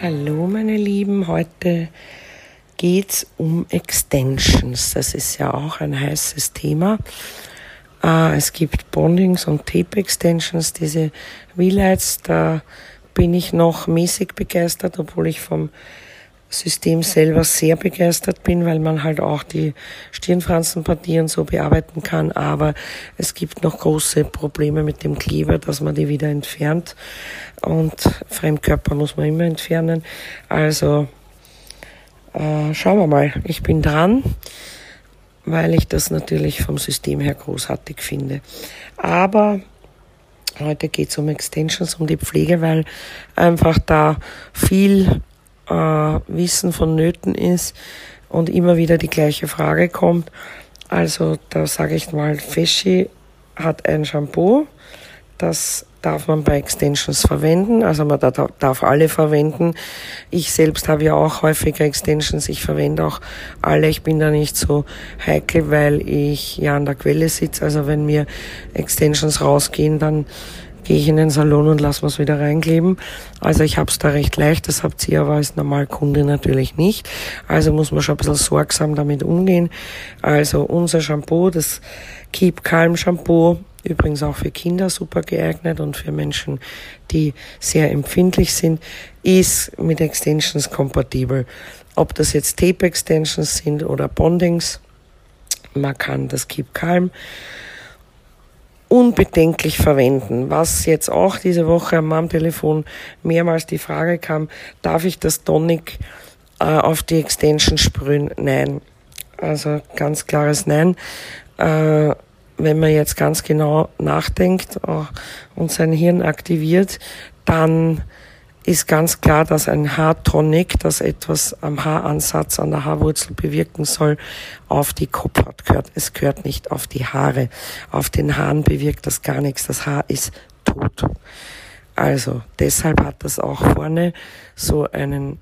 Hallo meine Lieben, heute geht's um Extensions. Das ist ja auch ein heißes Thema. Es gibt Bondings und Tape Extensions, diese V-Lights, da bin ich noch mäßig begeistert, obwohl ich vom System selber sehr begeistert bin, weil man halt auch die Stirnfransenpartie und so bearbeiten kann, aber es gibt noch große Probleme mit dem Kleber, dass man die wieder entfernt und Fremdkörper muss man immer entfernen. Also schauen wir mal, ich bin dran, weil ich das natürlich vom System her großartig finde. Aber heute geht es um Extensions, um die Pflege, weil einfach da viel Wissen vonnöten ist und immer wieder die gleiche Frage kommt. Also da sage ich mal, Fesci hat ein Shampoo, das darf man bei Extensions verwenden, also man darf alle verwenden. Ich selbst habe ja auch häufiger Extensions, ich verwende auch alle, ich bin da nicht so heikel, weil ich ja an der Quelle sitze, also wenn mir Extensions rausgehen, dann gehe ich in den Salon und lasse es wieder reinkleben. Also ich habe es da recht leicht, das habt ihr aber als Normalkunde natürlich nicht. Also muss man schon ein bisschen sorgsam damit umgehen. Also unser Shampoo, das Keep Calm Shampoo, übrigens auch für Kinder super geeignet und für Menschen, die sehr empfindlich sind, ist mit Extensions kompatibel. Ob das jetzt Tape Extensions sind oder Bondings, man kann das Keep Calm unbedenklich verwenden. Was jetzt auch diese Woche am Telefon mehrmals die Frage kam, darf ich das Tonic auf die Extension sprühen? Nein. Also ganz klares Nein. Wenn man jetzt ganz genau nachdenkt und sein Hirn aktiviert, dann ist ganz klar, dass ein Haartonic, das etwas am Haaransatz, an der Haarwurzel bewirken soll, auf die Kopfhaut gehört. Es gehört nicht auf die Haare. Auf den Haaren bewirkt das gar nichts. Das Haar ist tot. Also deshalb hat das auch vorne so einen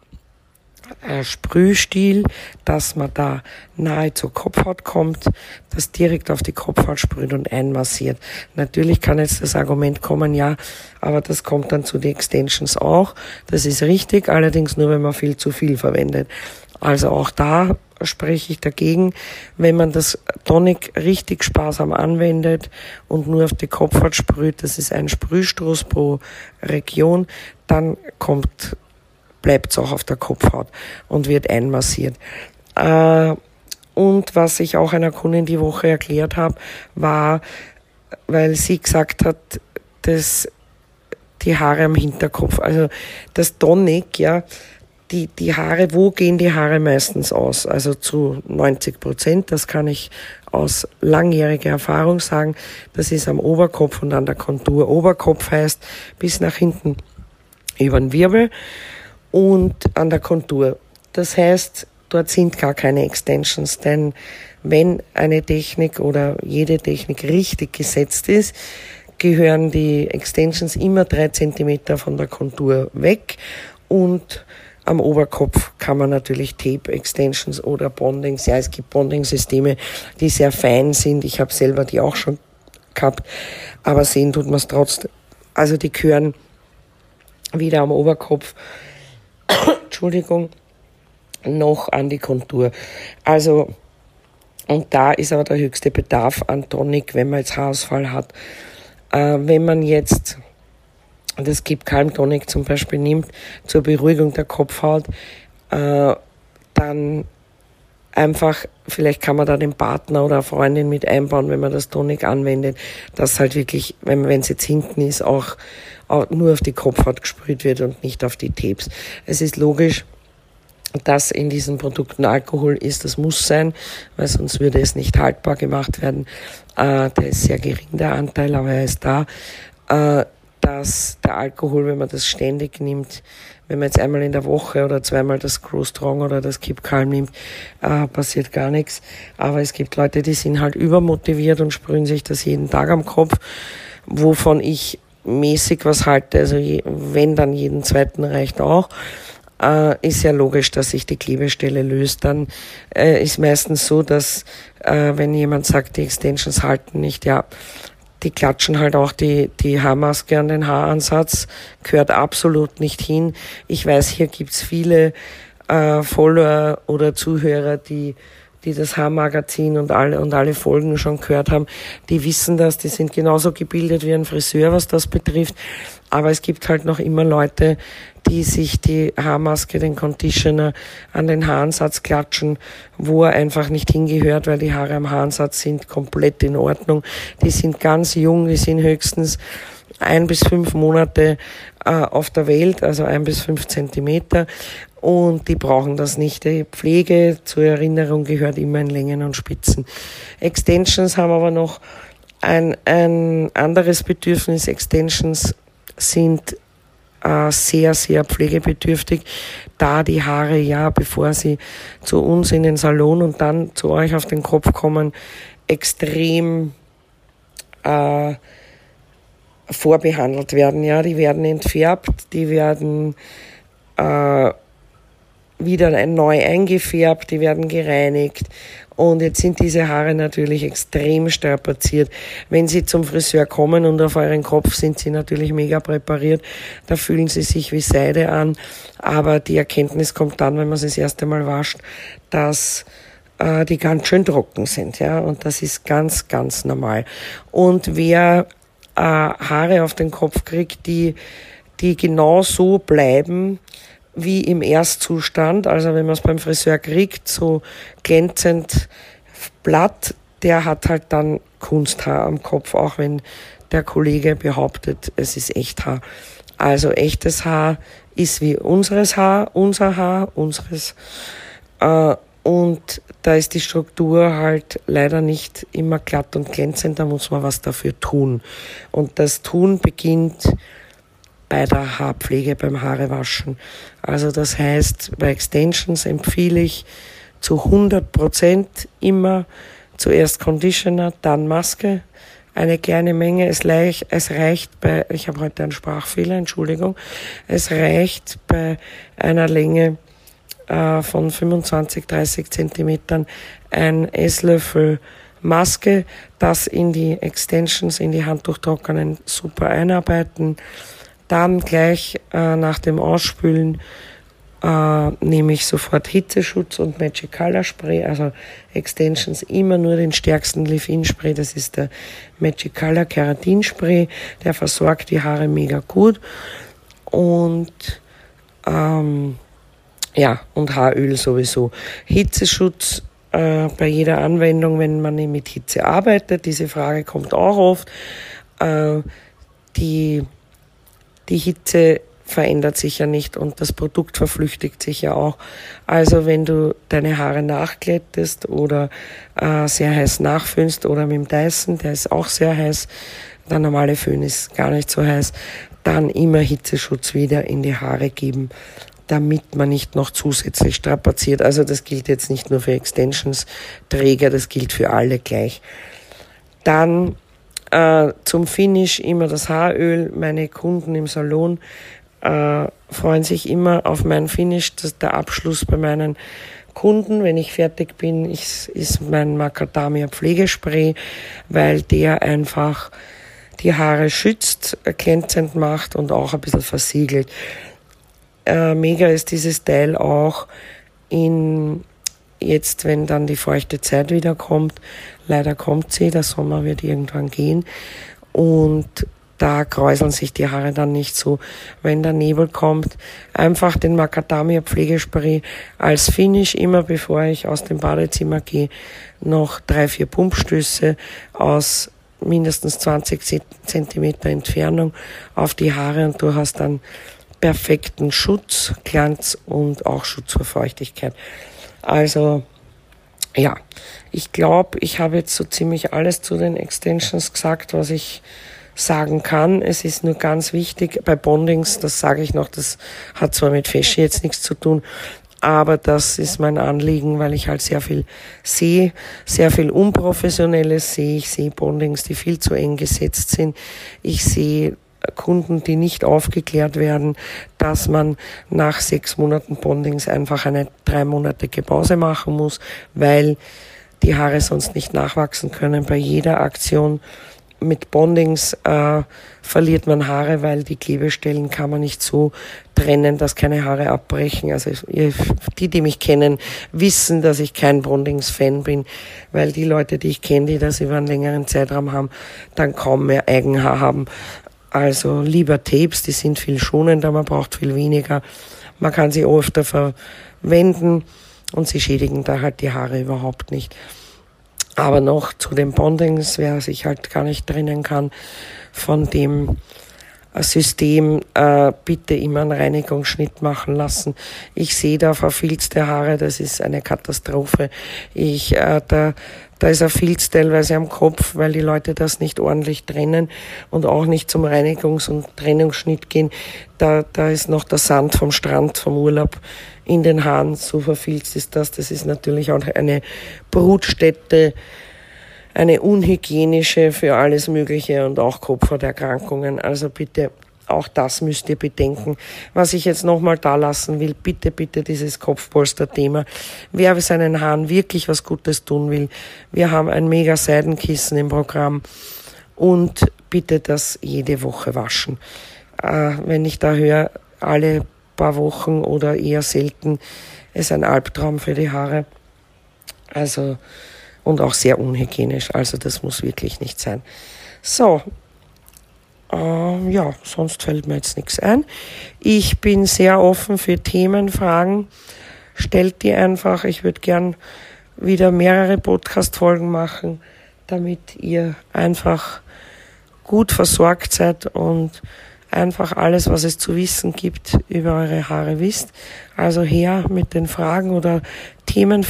Sprühstiel, dass man da nahe zur Kopfhaut kommt, das direkt auf die Kopfhaut sprüht und einmassiert. Natürlich kann jetzt das Argument kommen, ja, aber das kommt dann zu den Extensions auch. Das ist richtig, allerdings nur, wenn man viel zu viel verwendet. Also auch da spreche ich dagegen, wenn man das Tonic richtig sparsam anwendet und nur auf die Kopfhaut sprüht, das ist ein Sprühstoß pro Region, dann bleibt es auch auf der Kopfhaut und wird einmassiert. Und was ich auch einer Kundin die Woche erklärt habe, war, weil sie gesagt hat, dass die Haare am Hinterkopf, also das Tonic, ja, die Haare, wo gehen die Haare meistens aus? Also zu 90%, das kann ich aus langjähriger Erfahrung sagen, das ist am Oberkopf und an der Kontur. Oberkopf heißt bis nach hinten über den Wirbel und an der Kontur. Das heißt, dort sind gar keine Extensions, denn wenn eine Technik oder jede Technik richtig gesetzt ist, gehören die Extensions immer 3 Zentimeter von der Kontur weg und am Oberkopf kann man natürlich Tape Extensions oder Bondings, ja, es gibt Bonding-Systeme, die sehr fein sind, ich habe selber die auch schon gehabt, aber sehen tut man es trotzdem. Also die gehören weder am Oberkopf Entschuldigung, noch an die Kontur. Also, und da ist aber der höchste Bedarf an Tonic, wenn man jetzt Haarausfall hat. Wenn man jetzt das Keep Calm Tonic zum Beispiel nimmt, zur Beruhigung der Kopfhaut, dann einfach, vielleicht kann man da den Partner oder eine Freundin mit einbauen, wenn man das Tonic anwendet, dass halt wirklich, wenn es jetzt hinten ist, auch nur auf die Kopfhaut gesprüht wird und nicht auf die Tapes. Es ist logisch, dass in diesen Produkten Alkohol ist, das muss sein, weil sonst würde es nicht haltbar gemacht werden. Der ist sehr gering, der Anteil, aber er ist da. Dass der Alkohol, wenn man das ständig nimmt, wenn man jetzt einmal in der Woche oder zweimal das Grow Strong oder das Keep Calm nimmt, passiert gar nichts. Aber es gibt Leute, die sind halt übermotiviert und sprühen sich das jeden Tag am Kopf, wovon ich mäßig was halte. Also wenn dann jeden zweiten reicht auch. Ist ja logisch, dass sich die Klebestelle löst. Dann ist meistens so, dass wenn jemand sagt, die Extensions halten nicht, ja, die klatschen halt auch die Haarmaske an den Haaransatz, gehört absolut nicht hin. Ich weiß, hier gibt's viele Follower oder Zuhörer, die das Haarmagazin und alle Folgen schon gehört haben, die wissen das, die sind genauso gebildet wie ein Friseur, was das betrifft. Aber es gibt halt noch immer Leute, die sich die Haarmaske, den Conditioner an den Haaransatz klatschen, wo er einfach nicht hingehört, weil die Haare am Haaransatz sind komplett in Ordnung. Die sind ganz jung, die sind höchstens 1 bis 5 Monate auf der Welt, also 1 bis 5 Zentimeter. Und die brauchen das nicht. Die Pflege, zur Erinnerung, gehört immer in Längen und Spitzen. Extensions haben aber noch ein anderes Bedürfnis. Extensions sind sehr, sehr pflegebedürftig, da die Haare ja, bevor sie zu uns in den Salon und dann zu euch auf den Kopf kommen, extrem vorbehandelt werden. Ja, die werden entfärbt, die werden wieder neu eingefärbt, die werden gereinigt. Und jetzt sind diese Haare natürlich extrem strapaziert. Wenn sie zum Friseur kommen und auf euren Kopf sind sie natürlich mega präpariert, da fühlen sie sich wie Seide an. Aber die Erkenntnis kommt dann, wenn man sie das erste Mal wascht, dass die ganz schön trocken sind. Ja, und das ist ganz, ganz normal. Und wer Haare auf den Kopf kriegt, die genau so bleiben, wie im Erstzustand, also wenn man es beim Friseur kriegt, so glänzend glatt, der hat halt dann Kunsthaar am Kopf, auch wenn der Kollege behauptet, es ist Echthaar. Also echtes Haar ist wie unser Haar, und da ist die Struktur halt leider nicht immer glatt und glänzend, da muss man was dafür tun. Und das Tun beginnt bei der Haarpflege, beim Haarewaschen. Also das heißt, bei Extensions empfehle ich zu 100% immer zuerst Conditioner, dann Maske, eine kleine Menge. Es reicht ich habe heute einen Sprachfehler, Entschuldigung, es reicht bei einer Länge von 25, 30 Zentimetern ein Esslöffel Maske, das in die Extensions, in die Handtuchtrocknen super einarbeiten. Dann gleich nach dem Ausspülen nehme ich sofort Hitzeschutz und Magic Color Spray, also Extensions immer nur den stärksten Leave-In-Spray, das ist der Magic Color Keratin Spray, der versorgt die Haare mega gut. Und und Haaröl sowieso. Hitzeschutz bei jeder Anwendung, wenn man mit Hitze arbeitet, diese Frage kommt auch oft. Die Hitze verändert sich ja nicht und das Produkt verflüchtigt sich ja auch. Also wenn du deine Haare nachglättest oder sehr heiß nachföhnst oder mit dem Dyson, der ist auch sehr heiß, der normale Föhn ist gar nicht so heiß, dann immer Hitzeschutz wieder in die Haare geben, damit man nicht noch zusätzlich strapaziert. Also das gilt jetzt nicht nur für Extensions-Träger, das gilt für alle gleich. Dann zum Finish immer das Haaröl. Meine Kunden im Salon freuen sich immer auf mein Finish. Das ist der Abschluss bei meinen Kunden. Wenn ich fertig bin, ist mein Macadamia Pflegespray, weil der einfach die Haare schützt, glänzend macht und auch ein bisschen versiegelt. Mega ist dieses Teil auch jetzt, wenn dann die feuchte Zeit wieder kommt. Leider kommt sie, der Sommer wird irgendwann gehen und da kräuseln sich die Haare dann nicht so. Wenn der Nebel kommt, einfach den Macadamia Pflegespray als Finish, immer bevor ich aus dem Badezimmer gehe, noch 3-4 Pumpstöße aus mindestens 20 Zentimeter Entfernung auf die Haare und du hast dann perfekten Schutz, Glanz und auch Schutz vor Feuchtigkeit. Also ja, ich glaube, ich habe jetzt so ziemlich alles zu den Extensions gesagt, was ich sagen kann. Es ist nur ganz wichtig, bei Bondings, das sage ich noch, das hat zwar mit Fesche jetzt nichts zu tun, aber das ist mein Anliegen, weil ich halt sehr viel sehe, sehr viel Unprofessionelles sehe. Ich sehe Bondings, die viel zu eng gesetzt sind. Ich sehe Kunden, die nicht aufgeklärt werden, dass man nach 6 Monaten Bondings einfach eine 3-monatige Pause machen muss, weil die Haare sonst nicht nachwachsen können. Bei jeder Aktion mit Bondings verliert man Haare, weil die Klebestellen kann man nicht so trennen, dass keine Haare abbrechen. Also die mich kennen, wissen, dass ich kein Bondings-Fan bin, weil die Leute, die ich kenne, die das über einen längeren Zeitraum haben, dann kaum mehr Eigenhaar haben. Also lieber Tapes, die sind viel schonender, man braucht viel weniger. Man kann sie öfter verwenden und sie schädigen da halt die Haare überhaupt nicht. Aber noch zu den Bondings, wer sich halt gar nicht trennen kann von dem System, bitte immer einen Reinigungsschnitt machen lassen. Ich sehe da verfilzte Haare, das ist eine Katastrophe. Da ist ein Filz teilweise am Kopf, weil die Leute das nicht ordentlich trennen und auch nicht zum Reinigungs- und Trennungsschnitt gehen. Da ist noch der Sand vom Strand, vom Urlaub in den Haaren, so verfilzt ist das. Das ist natürlich auch eine Brutstätte, eine unhygienische für alles Mögliche und auch Kopfhauterkrankungen. Also bitte, auch das müsst ihr bedenken. Was ich jetzt nochmal da lassen will, bitte dieses Kopfpolster-Thema. Wer seinen Haaren wirklich was Gutes tun will, wir haben ein mega Seidenkissen im Programm und bitte das jede Woche waschen. Wenn ich da höre, alle paar Wochen oder eher selten, ist ein Albtraum für die Haare. Also, und auch sehr unhygienisch. Also das muss wirklich nicht sein. So, ja, sonst fällt mir jetzt nichts ein. Ich bin sehr offen für Themen, Fragen. Stellt die einfach. Ich würde gern wieder mehrere Podcast-Folgen machen, damit ihr einfach gut versorgt seid und einfach alles, was es zu wissen gibt, über eure Haare wisst. Also her mit den Fragen oder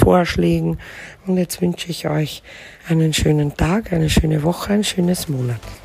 Themenvorschlägen. Und jetzt wünsche ich euch einen schönen Tag, eine schöne Woche, ein schönes Monat.